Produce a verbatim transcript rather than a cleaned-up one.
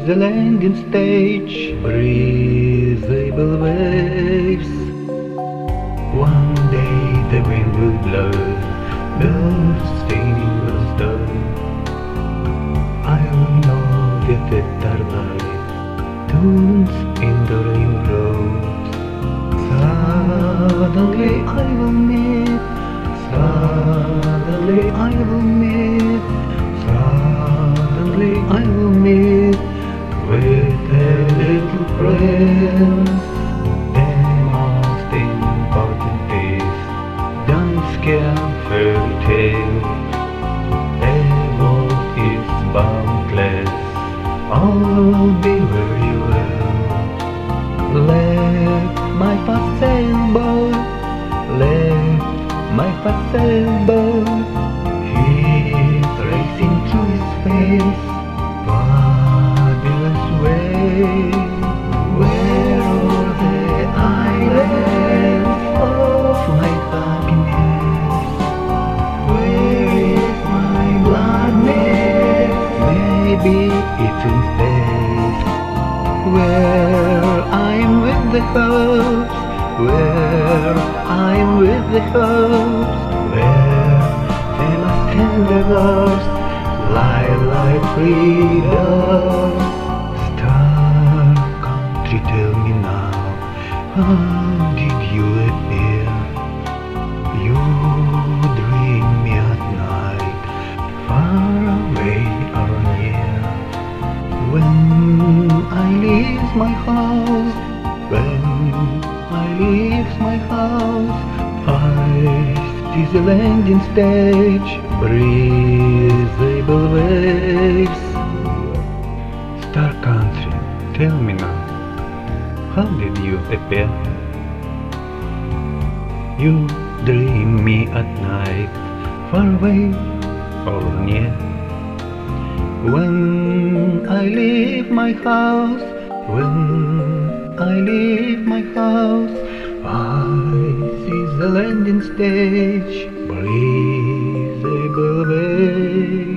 the landing stage, breathable waves. One day the wind will blow, the staining will stop. I will know that the starlight tunes in the rainbows. Suddenly I will meet, suddenly I will meet, suddenly I will meet with a little prince. The most important is, don't scare fairy tale. The world is boundless, all will be very well. Let my fast sailboat, let my fast sailboat, he's racing through space, fabulous way. Where are the islands of my happiness? Where is my gladness? Maybe it's in space. Where I'm with the hopes, where I'm with the hopes, where famous tenders lie like freedom. Star country, tell me now, how did you appear? You dream me at night, far away or near. When I leave my house, when I leave my house, I see the landing stage, breathable waves. Star country, tell me now, how did you appear? You dream me at night, far away or near. When I leave my house, when I leave my house, I see the landing stage, breathable waves.